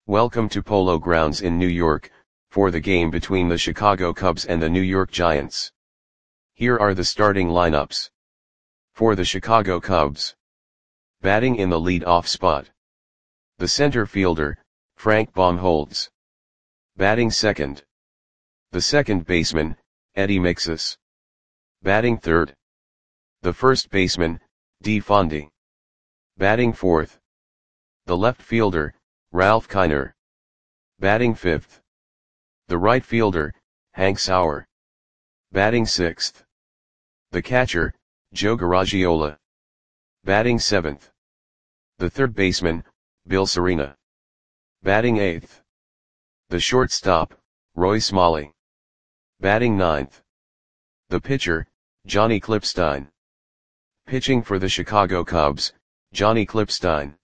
Welcome to Polo Grounds in New York, for the game between the Chicago Cubs and the New York Giants. Here are the starting lineups. For the Chicago Cubs. Batting in the lead-off spot. The center fielder, Frank Baumholtz. Batting second. The second baseman, Eddie Mixas. Batting third. The first baseman, Dee Fondy. Batting fourth. The left fielder, Ralph Kiner. Batting fifth. The right fielder, Hank Sauer. Batting sixth. The catcher, Joe Garagiola. Batting seventh. The third baseman, Bill Serena. Batting eighth. The shortstop, Roy Smalley. Batting ninth. The pitcher, Johnny Klippstein. Pitching for the Chicago Cubs, Johnny Klippstein.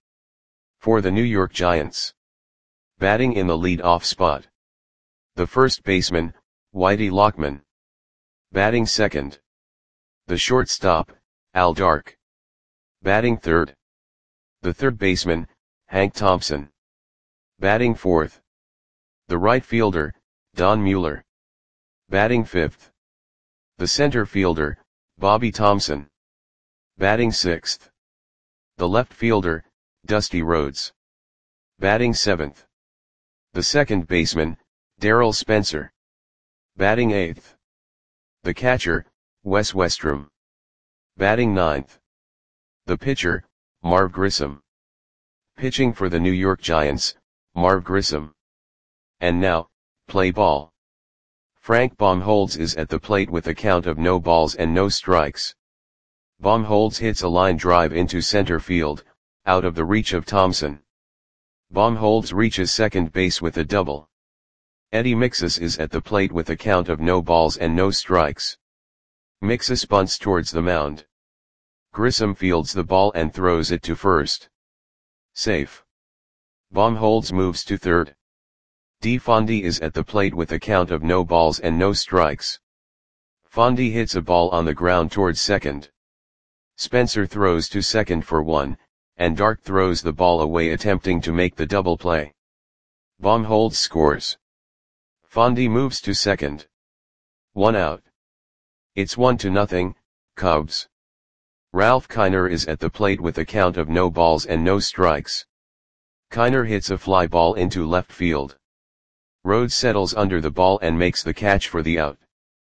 For the New York Giants. Batting in the lead-off spot. The first baseman, Whitey Lockman. Batting second. The shortstop, Al Dark. Batting third. The third baseman, Hank Thompson. Batting fourth. The right fielder, Don Mueller. Batting fifth. The center fielder, Bobby Thompson. Batting sixth. The left fielder, Dusty Rhodes. Batting seventh. The second baseman, Darryl Spencer. Batting eighth. The catcher, Wes Westrum. Batting ninth. The pitcher, Marv Grissom. Pitching for the New York Giants, Marv Grissom. And now, play ball. Frank Baumholtz is at the plate with a count of no balls and no strikes. Baumholtz hits a line drive into center field, out of the reach of Thompson. Baumholtz reaches second base with a double. Eddie Mixas is at the plate with a count of no balls and no strikes. Mixas bunts towards the mound. Grissom fields the ball and throws it to first. Safe. Baumholtz moves to third. Dee Fondy is at the plate with a count of no balls and no strikes. Fondy hits a ball on the ground towards second. Spencer throws to second for one, and Dark throws the ball away attempting to make the double play. Baumholtz scores. Fondy moves to second. 1 out. It's 1-0, Cubs. Ralph Kiner is at the plate with a count of no balls and no strikes. Kiner hits a fly ball into left field. Rhodes settles under the ball and makes the catch for the out.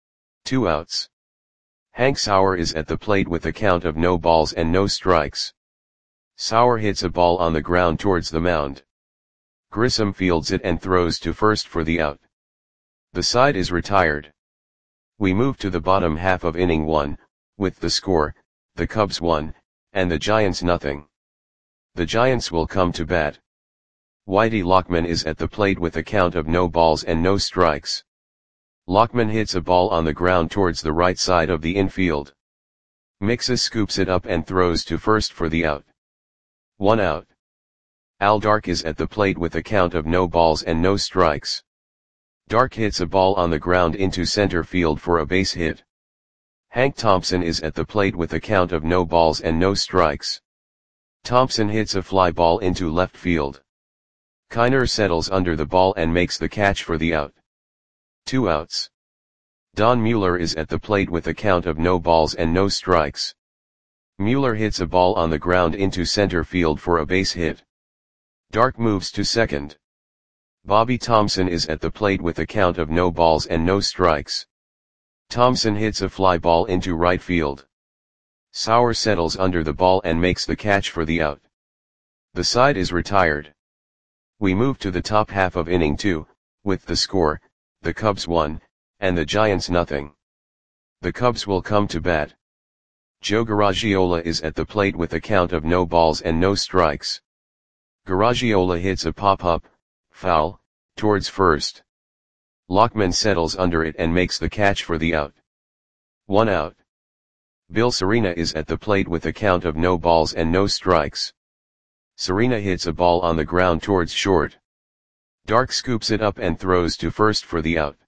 2 outs. Hank Sauer is at the plate with a count of no balls and no strikes. Sauer hits a ball on the ground towards the mound. Grissom fields it and throws to first for the out. The side is retired. We move to the bottom half of inning 1, with the score, the Cubs 1, and the Giants 0. The Giants will come to bat. Whitey Lockman is at the plate with a count of no balls and no strikes. Lockman hits a ball on the ground towards the right side of the infield. Mixas scoops it up and throws to first for the out. 1 out. Al Dark is at the plate with a count of no balls and no strikes. Dark hits a ball on the ground into center field for a base hit. Hank Thompson is at the plate with a count of no balls and no strikes. Thompson hits a fly ball into left field. Kiner settles under the ball and makes the catch for the out. 2 outs. Don Mueller is at the plate with a count of no balls and no strikes. Mueller hits a ball on the ground into center field for a base hit. Dark moves to second. Bobby Thompson is at the plate with a count of no balls and no strikes. Thompson hits a fly ball into right field. Sauer settles under the ball and makes the catch for the out. The side is retired. We move to the top half of inning 2, with the score, the Cubs 1, and the Giants 0. The Cubs will come to bat. Joe Garagiola is at the plate with a count of no balls and no strikes. Garagiola hits a pop-up, foul, towards first. Lockman settles under it and makes the catch for the out. 1 out. Bill Serena is at the plate with a count of no balls and no strikes. Serena hits a ball on the ground towards short. Dark scoops it up and throws to first for the out.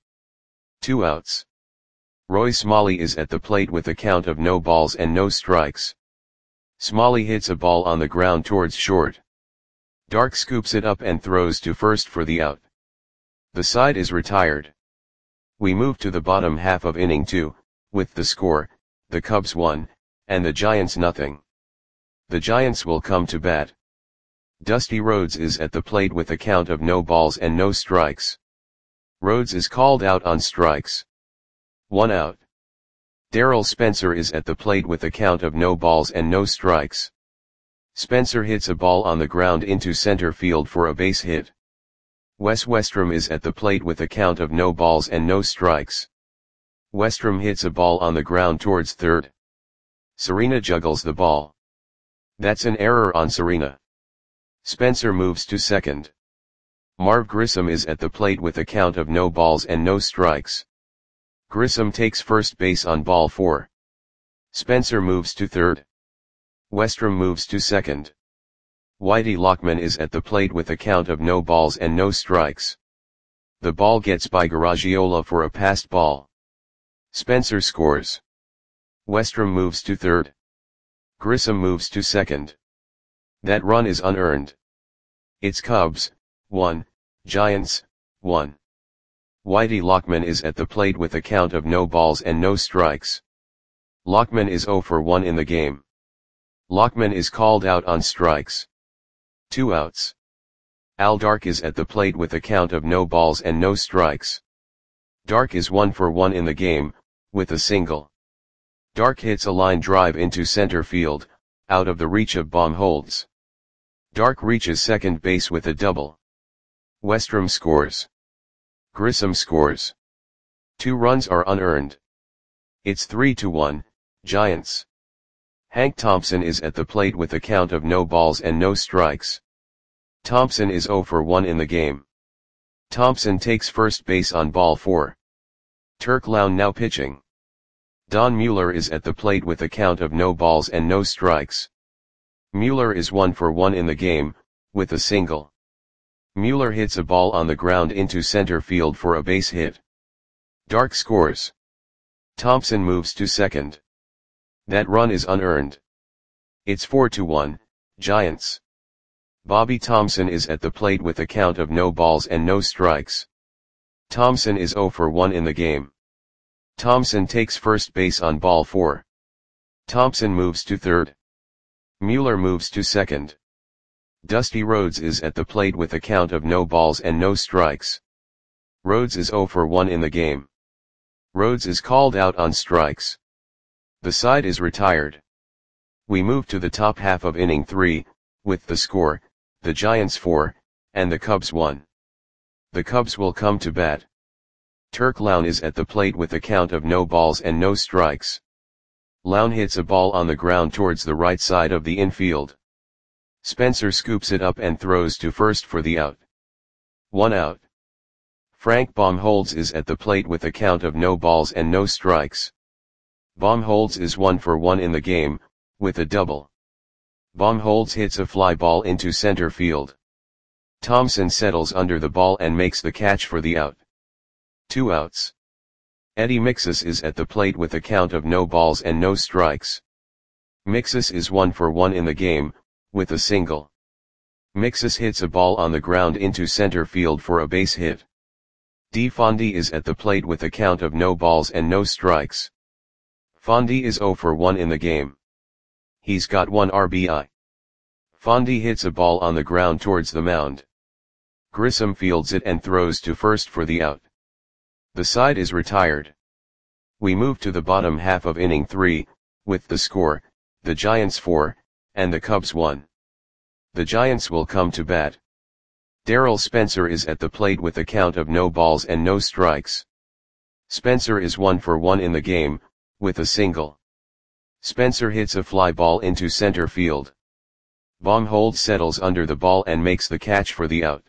2 outs. Roy Smalley is at the plate with a count of no balls and no strikes. Smalley hits a ball on the ground towards short. Dark scoops it up and throws to first for the out. The side is retired. We move to the bottom half of inning 2, with the score, the Cubs 1, and the Giants nothing. The Giants will come to bat. Dusty Rhodes is at the plate with a count of no balls and no strikes. Rhodes is called out on strikes. 1 out. Darrell Spencer is at the plate with a count of no balls and no strikes. Spencer hits a ball on the ground into center field for a base hit. Wes Westrom is at the plate with a count of no balls and no strikes. Westrom hits a ball on the ground towards third. Serena juggles the ball. That's an error on Serena. Spencer moves to second. Marv Grissom is at the plate with a count of no balls and no strikes. Grissom takes first base on ball 4. Spencer moves to third. Westrom moves to second. Whitey Lockman is at the plate with a count of no balls and no strikes. The ball gets by Garagiola for a passed ball. Spencer scores. Westrom moves to third. Grissom moves to second. That run is unearned. It's Cubs, 1, Giants, 1. Whitey Lockman is at the plate with a count of no balls and no strikes. Lockman is 0 for 1 in the game. Lockman is called out on strikes. 2 outs. Al Dark is at the plate with a count of no balls and no strikes. Dark is 1 for 1 in the game, with a single. Dark hits a line drive into center field, out of the reach of Baumholtz. Dark reaches second base with a double. Westrom scores. Grissom scores. 2 runs are unearned. It's 3-1, Giants. Hank Thompson is at the plate with a count of no balls and no strikes. Thompson is 0 for 1 in the game. Thompson takes first base on ball 4. Turk Lown now pitching. Don Mueller is at the plate with a count of no balls and no strikes. Mueller is 1 for 1 in the game, with a single. Mueller hits a ball on the ground into center field for a base hit. Dark scores. Thompson moves to second. That run is unearned. It's 4-1, Giants. Bobby Thomson is at the plate with a count of no balls and no strikes. Thomson is 0 for 1 in the game. Thomson takes first base on ball 4. Thompson moves to third. Mueller moves to second. Dusty Rhodes is at the plate with a count of no balls and no strikes. Rhodes is 0 for 1 in the game. Rhodes is called out on strikes. The side is retired. We move to the top half of inning 3, with the score, the Giants 4, and the Cubs 1. The Cubs will come to bat. Turk Lown is at the plate with a count of no balls and no strikes. Lown hits a ball on the ground towards the right side of the infield. Spencer scoops it up and throws to first for the out. 1 out. Frank Baumholtz is at the plate with a count of no balls and no strikes. Baumholtz is 1 for 1 in the game, with a double. Baumholtz hits a fly ball into center field. Thompson settles under the ball and makes the catch for the out. 2 outs. Eddie Mixus is at the plate with a count of no balls and no strikes. Mixus is 1 for 1 in the game, with a single. Mixus hits a ball on the ground into center field for a base hit. D. Fondy is at the plate with a count of no balls and no strikes. Fondy is 0 for 1 in the game. He's got 1 RBI. Fondy hits a ball on the ground towards the mound. Grissom fields it and throws to first for the out. The side is retired. We move to the bottom half of inning 3, with the score, the Giants 4, and the Cubs 1. The Giants will come to bat. Darrell Spencer is at the plate with a count of no balls and no strikes. Spencer is 1 for 1 in the game, with a single. Spencer hits a fly ball into center field. Baumholtz settles under the ball and makes the catch for the out.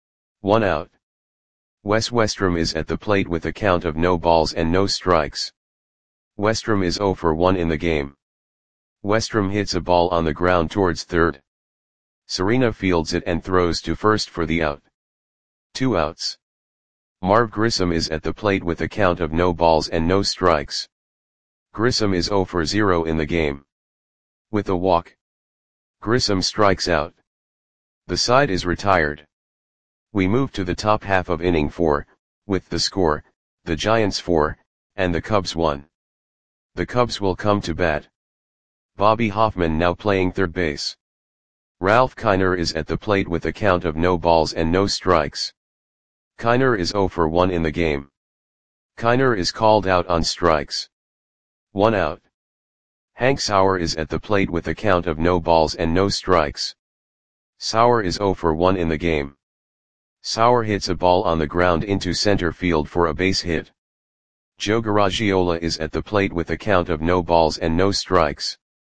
1 out. Wes Westrom is at the plate with a count of no balls and no strikes. Westrom is 0 for 1 in the game. Westrom hits a ball on the ground towards third. Serena fields it and throws to first for the out. 2 outs. Marv Grissom is at the plate with a count of no balls and no strikes. Grissom is 0 for 0 in the game. With a walk, Grissom strikes out. The side is retired. We move to the top half of inning 4, with the score, the Giants 4, and the Cubs 1. The Cubs will come to bat. Bobby Hoffman now playing third base. Ralph Kiner is at the plate with a count of no balls and no strikes. Kiner is 0 for 1 in the game. Kiner is called out on strikes. 1 out. Hank Sauer is at the plate with a count of no balls and no strikes. Sauer is 0 for 1 in the game. Sauer hits a ball on the ground into center field for a base hit. Joe Garagiola is at the plate with a count of no balls and no strikes.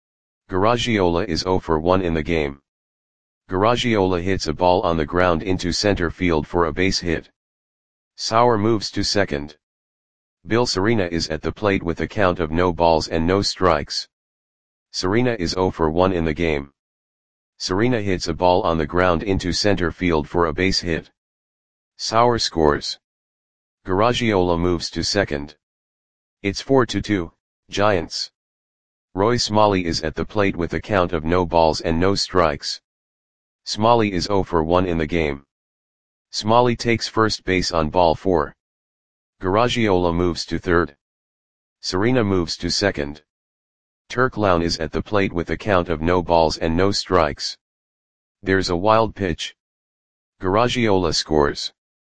Garagiola is 0 for 1 in the game. Garagiola hits a ball on the ground into center field for a base hit. Sauer moves to second. Bill Serena is at the plate with a count of no balls and no strikes. Serena is 0 for 1 in the game. Serena hits a ball on the ground into center field for a base hit. Sauer scores. Garagiola moves to second. It's 4-2, Giants. Roy Smalley is at the plate with a count of no balls and no strikes. Smalley is 0 for 1 in the game. Smalley takes first base on ball 4. Garagiola moves to third. Serena moves to second. Turk Lown is at the plate with a count of no balls and no strikes. There's a wild pitch. Garagiola scores.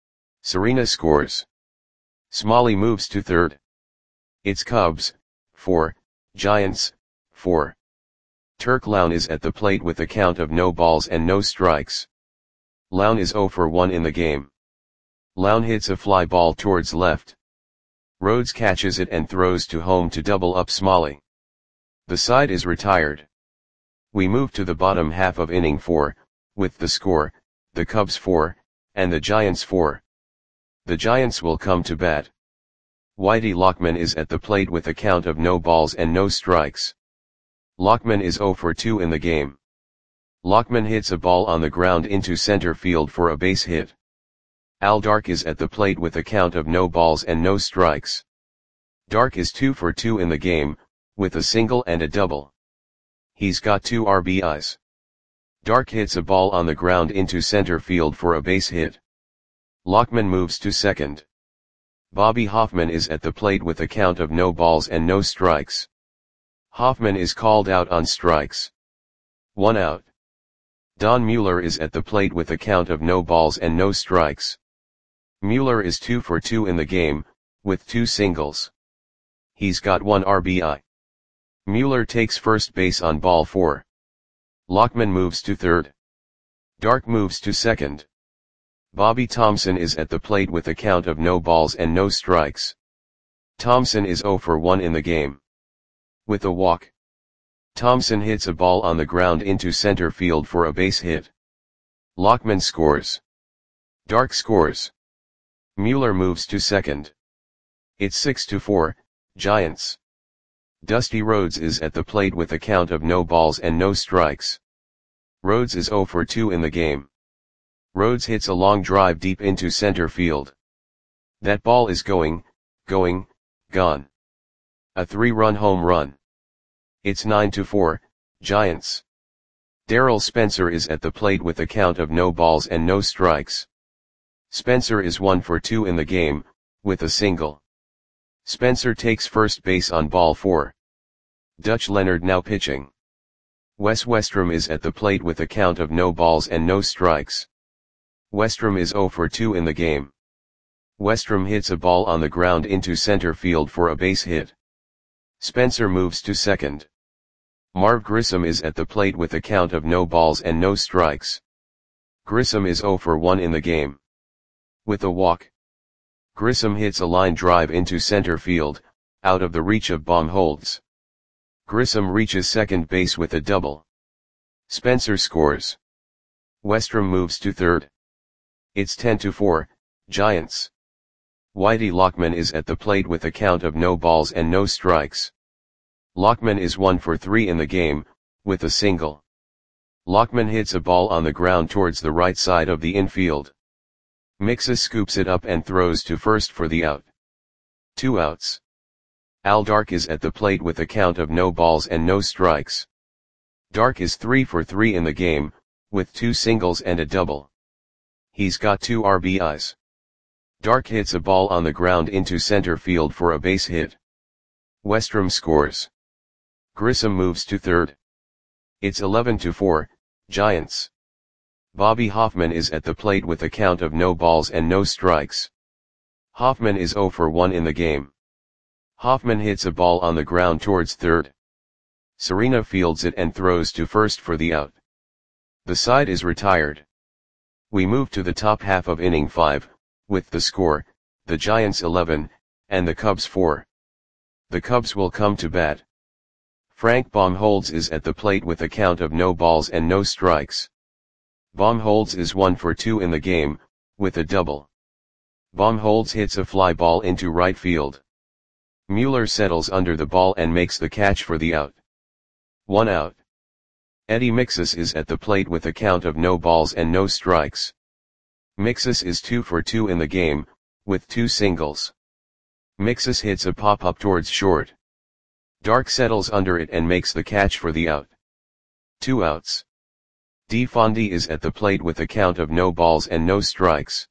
Serena scores. Smalley moves to third. It's Cubs 4, Giants 4. Turk Lown is at the plate with a count of no balls and no strikes. Lown is 0 for 1 in the game. Lown hits a fly ball towards left. Rhodes catches it and throws to home to double up Smalley. The side is retired. We move to the bottom half of inning 4, with the score, the Cubs 4, and the Giants 4. The Giants will come to bat. Whitey Lockman is at the plate with a count of no balls and no strikes. Lockman is 0 for 2 in the game. Lockman hits a ball on the ground into center field for a base hit. Al Dark is at the plate with a count of no balls and no strikes. Dark is 2 for 2 in the game, with a single and a double. He's got 2 RBIs. Dark hits a ball on the ground into center field for a base hit. Lockman moves to second. Bobby Hoffman is at the plate with a count of no balls and no strikes. Hoffman is called out on strikes. 1 out. Don Mueller is at the plate with a count of no balls and no strikes. Mueller is 2 for 2 in the game, with 2 singles. He's got 1 RBI. Mueller takes first base on ball 4. Lockman moves to third. Dark moves to second. Bobby Thompson is at the plate with a count of no balls and no strikes. Thompson is 0 for 1 in the game. With a walk. Thompson hits a ball on the ground into center field for a base hit. Lockman scores. Dark scores. Mueller moves to second. It's 6-4, Giants. Dusty Rhodes is at the plate with a count of no balls and no strikes. Rhodes is 0 for 2 in the game. Rhodes hits a long drive deep into center field. That ball is gone. A 3-run home run. It's 9-4, Giants. Darrell Spencer is at the plate with a count of no balls and no strikes. Spencer is 1 for 2 in the game, with a single. Spencer takes first base on ball 4. Dutch Leonard now pitching. Wes Westrom is at the plate with a count of no balls and no strikes. Westrom is 0 for 2 in the game. Westrom hits a ball on the ground into center field for a base hit. Spencer moves to second. Marv Grissom is at the plate with a count of no balls and no strikes. Grissom is 0 for 1 in the game. With a walk. Grissom hits a line drive into center field, out of the reach of Baumholtz. Grissom reaches second base with a double. Spencer scores. Westrom moves to third. It's 10-4, Giants. Whitey Lockman is at the plate with a count of no balls and no strikes. Lockman is 1 for 3 in the game, with a single. Lockman hits a ball on the ground towards the right side of the infield. Mixa scoops it up and throws to first for the out. 2 outs. Al Dark is at the plate with a count of no balls and no strikes. Dark is 3 for 3 in the game, with 2 singles and a double. He's got 2 RBIs. Dark hits a ball on the ground into center field for a base hit. Westrom scores. Grissom moves to third. It's 11-4, Giants. Bobby Hoffman is at the plate with a count of no balls and no strikes. Hoffman is 0 for 1 in the game. Hoffman hits a ball on the ground towards third. Serena fields it and throws to first for the out. The side is retired. We move to the top half of inning 5, with the score, the Giants 11, and the Cubs 4. The Cubs will come to bat. Frank Baumholtz is at the plate with a count of no balls and no strikes. Baumholtz is 1 for 2 in the game, with a double. Baumholtz hits a fly ball into right field. Mueller settles under the ball and makes the catch for the out. 1 out. Eddie Mixus is at the plate with a count of no balls and no strikes. Mixus is 2 for 2 in the game, with 2 singles. Mixus hits a pop-up towards short. Dark settles under it and makes the catch for the out. 2 outs. D. Fondy is at the plate with a count of no balls and no strikes.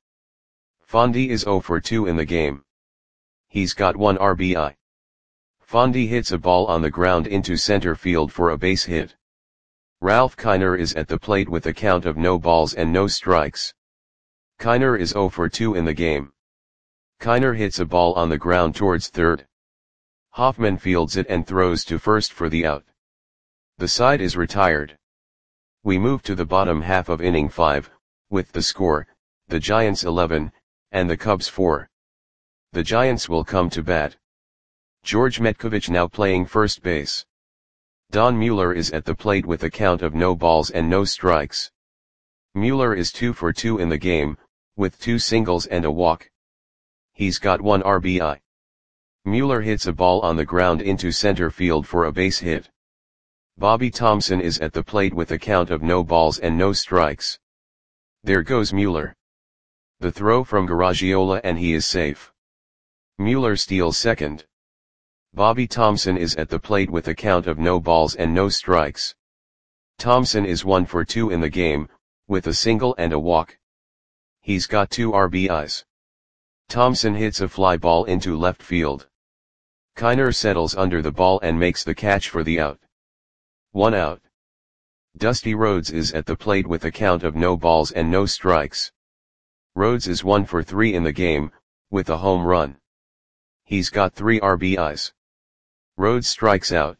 Fondy is 0 for 2 in the game. He's got 1 RBI. Fondy hits a ball on the ground into center field for a base hit. Ralph Kiner is at the plate with a count of no balls and no strikes. Kiner is 0 for 2 in the game. Kiner hits a ball on the ground towards third. Hoffman fields it and throws to first for the out. The side is retired. We move to the bottom half of inning 5, with the score, the Giants 11, and the Cubs 4. The Giants will come to bat. George Metkovich now playing first base. Don Mueller is at the plate with a count of no balls and no strikes. Mueller is 2 for 2 in the game, with 2 singles and a walk. He's got 1 RBI. Mueller hits a ball on the ground into center field for a base hit. Bobby Thompson is at the plate with a count of no balls and no strikes. There goes Mueller. The throw from Garagiola and he is safe. Mueller steals second. Bobby Thompson is at the plate with a count of no balls and no strikes. Thompson is 1 for 2 in the game, with a single and a walk. He's got 2 RBIs. Thompson hits a fly ball into left field. Kiner settles under the ball and makes the catch for the out. 1 out. Dusty Rhodes is at the plate with a count of no balls and no strikes. Rhodes is 1 for 3 in the game, with a home run. He's got 3 RBIs. Rhodes strikes out.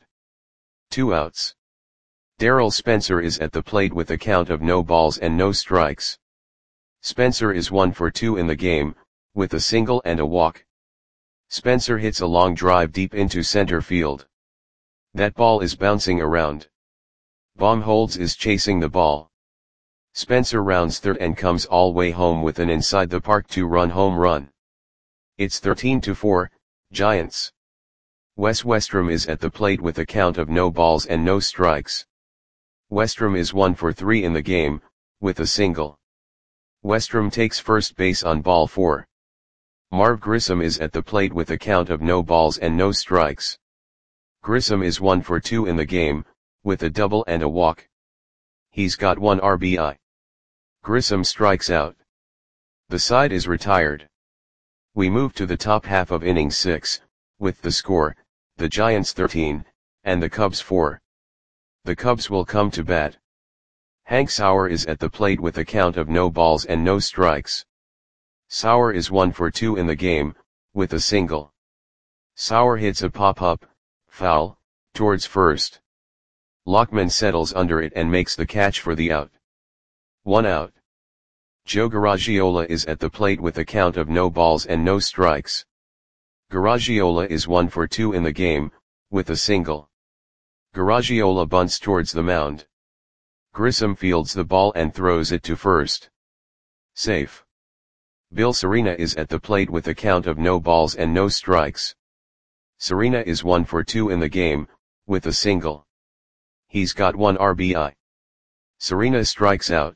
2 outs. Darrell Spencer is at the plate with a count of no balls and no strikes. Spencer is 1 for 2 in the game, with a single and a walk. Spencer hits a long drive deep into center field. That ball is bouncing around. Baumholtz is chasing the ball. Spencer rounds third and comes all way home with an inside the park 2-run home run. It's 13-4, Giants. Wes Westrom is at the plate with a count of no balls and no strikes. Westrom is 1 for 3 in the game, with a single. Westrom takes first base on ball 4. Marv Grissom is at the plate with a count of no balls and no strikes. Grissom is 1 for 2 in the game, with a double and a walk. He's got 1 RBI. Grissom strikes out. The side is retired. We move to the top half of inning 6, with the score, the Giants 13, and the Cubs 4. The Cubs will come to bat. Hank Sauer is at the plate with a count of no balls and no strikes. Sauer is 1 for 2 in the game, with a single. Sauer hits a pop-up, foul, towards first. Lockman settles under it and makes the catch for the out. 1 out. Joe Garagiola is at the plate with a count of no balls and no strikes. Garagiola is 1 for 2 in the game, with a single. Garagiola bunts towards the mound. Grissom fields the ball and throws it to first. Safe. Bill Serena is at the plate with a count of no balls and no strikes. Serena is 1 for 2 in the game, with a single. He's got 1 RBI. Serena strikes out.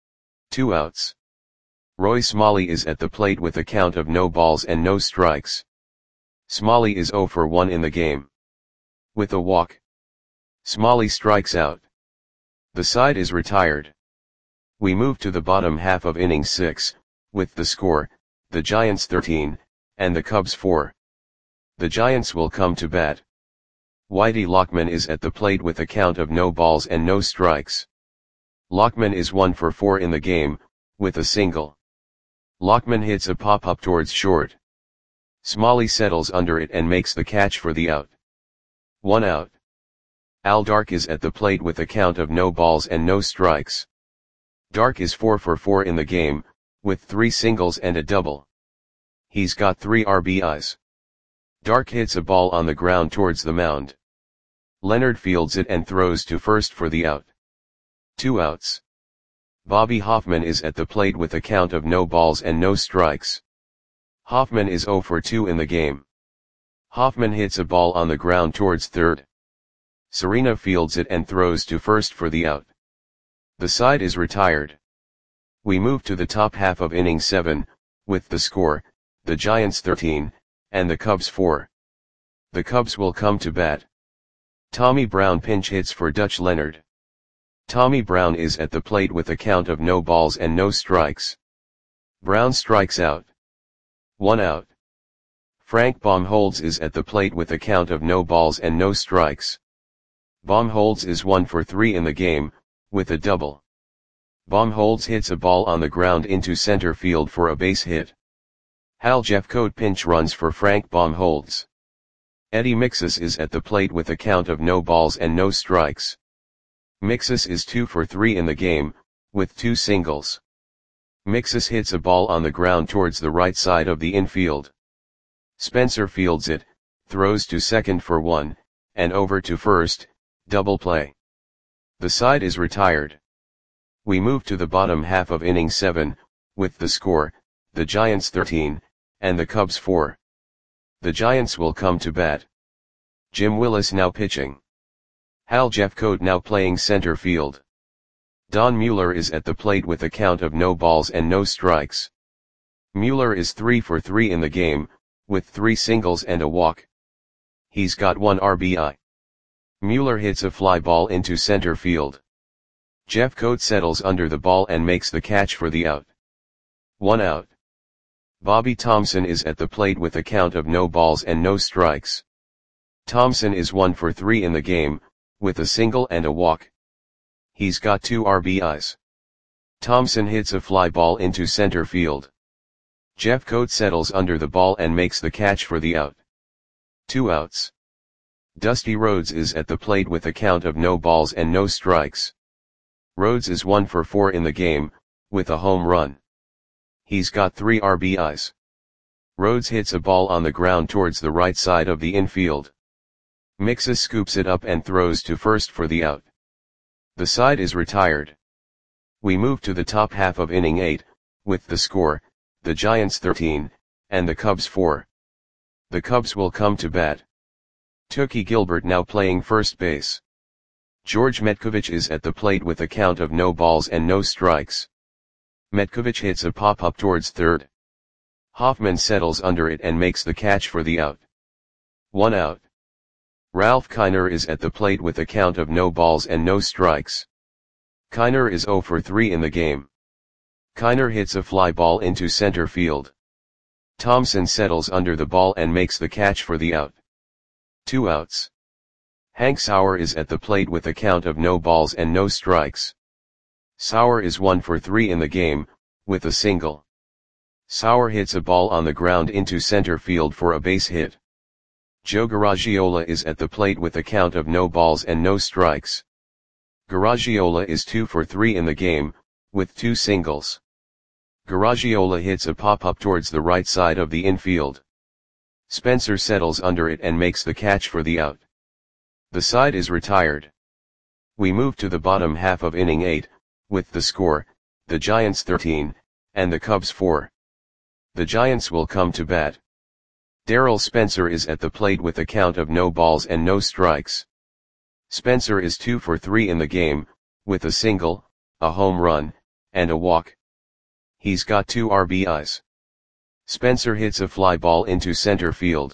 2 outs. Roy Smalley is at the plate with a count of no balls and no strikes. Smalley is 0 for 1 in the game. With a walk. Smalley strikes out. The side is retired. We move to the bottom half of inning 6, with the score, the Giants 13, and the Cubs 4. The Giants will come to bat. Whitey Lockman is at the plate with a count of no balls and no strikes. Lockman is 1 for 4 in the game, with a single. Lockman hits a pop-up towards short. Smalley settles under it and makes the catch for the out. 1 out. Al Dark is at the plate with a count of no balls and no strikes. Dark is 4 for 4 in the game, with 3 singles and a double. He's got 3 RBIs. Dark hits a ball on the ground towards the mound. Leonard fields it and throws to first for the out. 2 outs. Bobby Hoffman is at the plate with a count of no balls and no strikes. Hoffman is 0 for 2 in the game. Hoffman hits a ball on the ground towards third. Serena fields it and throws to first for the out. The side is retired. We move to the top half of inning 7, with the score, the Giants 13, and the Cubs 4. The Cubs will come to bat. Tommy Brown pinch hits for Dutch Leonard. Tommy Brown is at the plate with a count of no balls and no strikes. Brown strikes out. 1 out. Frank Baumholtz is at the plate with a count of no balls and no strikes. Baumholtz is 1 for 3 in the game, with a double. Baumholtz hits a ball on the ground into center field for a base hit. Hal Jeffcoat pinch runs for Frank Baumholtz. Eddie Mixus is at the plate with a count of no balls and no strikes. Mixus is 2 for 3 in the game, with 2 singles. Mixus hits a ball on the ground towards the right side of the infield. Spencer fields it, throws to second for 1, and over to first, double play. The side is retired. We move to the bottom half of inning 7, with the score, the Giants 13, and the Cubs 4. The Giants will come to bat. Jim Willis now pitching. Hal Jeffcoat now playing center field. Don Mueller is at the plate with a count of no balls and no strikes. Mueller is 3 for 3 in the game, with 3 singles and a walk. He's got 1 RBI. Mueller hits a fly ball into center field. Jeffcoat settles under the ball and makes the catch for the out. 1 out. Bobby Thompson is at the plate with a count of no balls and no strikes. Thompson is 1 for 3 in the game, with a single and a walk. He's got 2 RBIs. Thompson hits a fly ball into center field. Jeffcoat settles under the ball and makes the catch for the out. 2 outs. Dusty Rhodes is at the plate with a count of no balls and no strikes. Rhodes is 1 for 4 in the game, with a home run. He's got 3 RBIs. Rhodes hits a ball on the ground towards the right side of the infield. Mixus scoops it up and throws to first for the out. The side is retired. We move to the top half of inning 8, with the score, the Giants 13, and the Cubs 4. The Cubs will come to bat. Tookie Gilbert now playing first base. George Metkovich is at the plate with a count of no balls and no strikes. Metkovich hits a pop-up towards third. Hoffman settles under it and makes the catch for the out. 1 out. Ralph Kiner is at the plate with a count of no balls and no strikes. Kiner is 0 for 3 in the game. Kiner hits a fly ball into center field. Thompson settles under the ball and makes the catch for the out. 2 outs. Hank Sauer is at the plate with a count of no balls and no strikes. Sauer is 1 for 3 in the game, with a single. Sauer hits a ball on the ground into center field for a base hit. Joe Garagiola is at the plate with a count of no balls and no strikes. Garagiola is 2 for 3 in the game, with 2 singles. Garagiola hits a pop-up towards the right side of the infield. Spencer settles under it and makes the catch for the out. The side is retired. We move to the bottom half of inning 8, with the score, the Giants 13, and the Cubs 4. The Giants will come to bat. Darryl Spencer is at the plate with a count of no balls and no strikes. Spencer is 2 for 3 in the game, with a single, a home run, and a walk. He's got 2 RBIs. Spencer hits a fly ball into center field.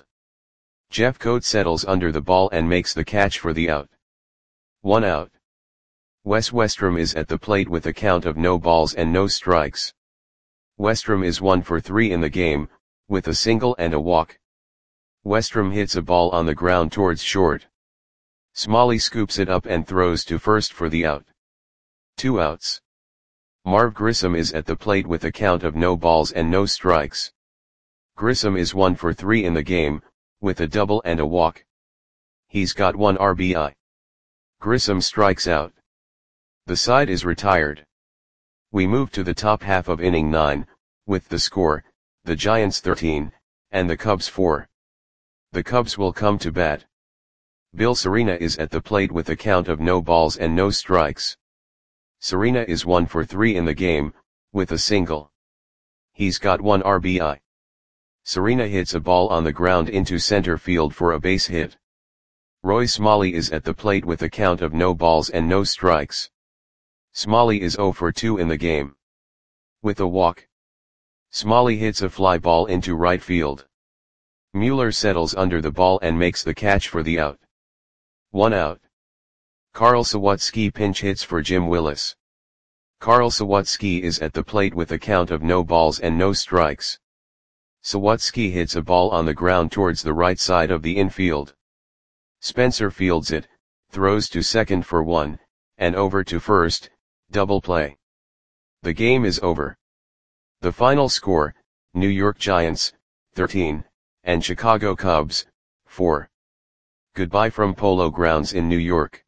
Jeffcoat settles under the ball and makes the catch for the out. 1 out. Wes Westrum is at the plate with a count of no balls and no strikes. Westrum is 1 for 3 in the game, with a single and a walk. Westrum hits a ball on the ground towards short. Smalley scoops it up and throws to first for the out. 2 outs. Marv Grissom is at the plate with a count of no balls and no strikes. Grissom is 1 for 3 in the game, with a double and a walk. He's got 1 RBI. Grissom strikes out. The side is retired. We move to the top half of inning 9, with the score, the Giants 13, and the Cubs 4. The Cubs will come to bat. Bill Serena is at the plate with a count of no balls and no strikes. Serena is 1 for 3 in the game, with a single. He's got 1 RBI. Serena hits a ball on the ground into center field for a base hit. Roy Smalley is at the plate with a count of no balls and no strikes. Smalley is 0 for 2 in the game. With a walk. Smalley hits a fly ball into right field. Mueller settles under the ball and makes the catch for the out. 1 out. Carl Sawatsky pinch hits for Jim Willis. Carl Sawatsky is at the plate with a count of no balls and no strikes. Sawatsky hits a ball on the ground towards the right side of the infield. Spencer fields it, throws to second for 1, and over to first, double play. The game is over. The final score, New York Giants, 13, and Chicago Cubs, 4. Goodbye from Polo Grounds in New York.